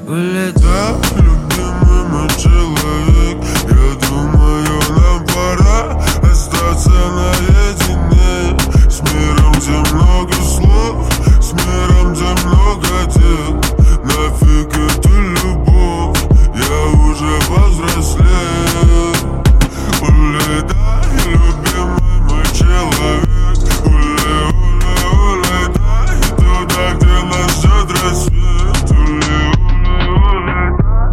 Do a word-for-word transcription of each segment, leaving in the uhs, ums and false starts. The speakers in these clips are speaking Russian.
улетай, любимый мой человек. Я думаю, нам пора остаться наедине. С миром, где много слов, с миром, где много дел. Нафиг эту любовь, я уже повзрослел. Улетай, любимый мой человек. Уле, уле, улетай туда, где нас ждет рассвет. Уле, уле,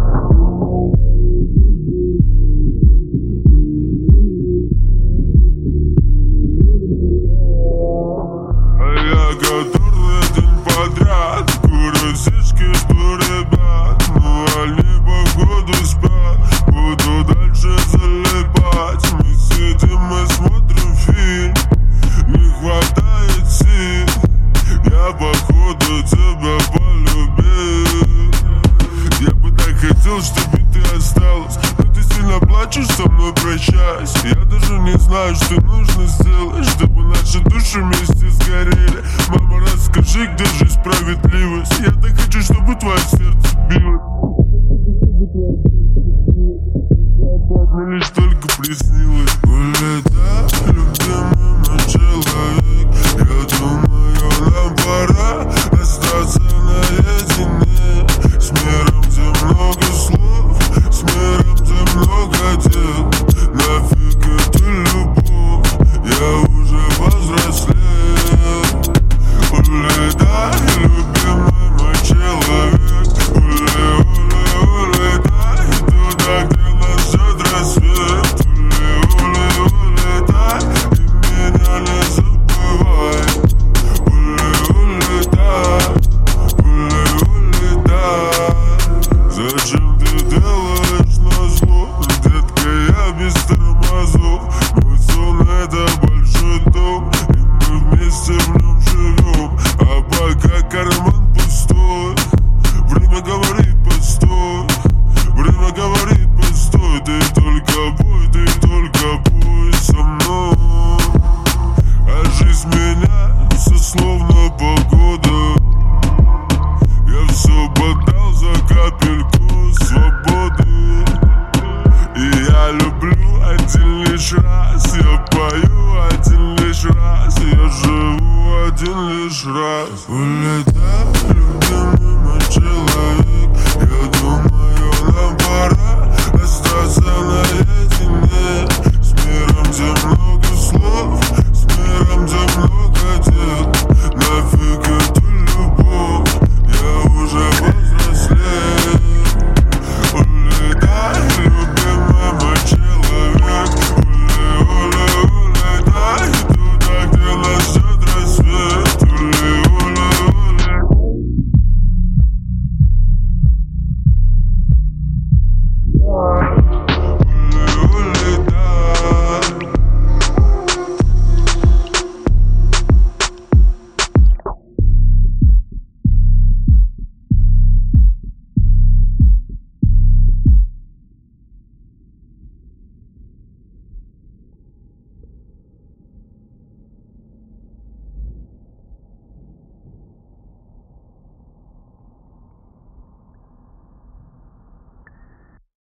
улетай. А я который день подряд курю сишки, жду ребят. Ну они походу спят, буду дальше залипать. Мы сидим, мы смотрим фильм, не хватает сил. Я походу тебя полюбил. Я бы так хотел, чтобы ты осталась, но ты сильно плачешь, со мной прощаясь. Я даже не знаю, что нужно сделать, чтобы наши души вместе сгорели. Мама, расскажи, где же справедливость? Я так хочу, чтобы твое сердце билось. Мне лишь только приснилось. Улетай, любимый мой человек. Я думаю, нам пора остаться наедине. С миром, где много слов, с миром, где много дел. Нафиг эту любовь, я уже повзрослел. Улетай, любимый мой человек. Уле, уле, улетай туда, где нас ждет рассвет. Уле, уле, улетай и меня не забывай. Уле, улетай, уле, улетай. Зачем ты делаешь назло, детка, я без тормозов. Мой сон это большой дом, и мы вместе в нем живем. А пока карман пустой, время говорит постой. Время говорит постой, ты только бой, ты только бой со мной. А жизнь меняется словно погода. Я все подал за капель.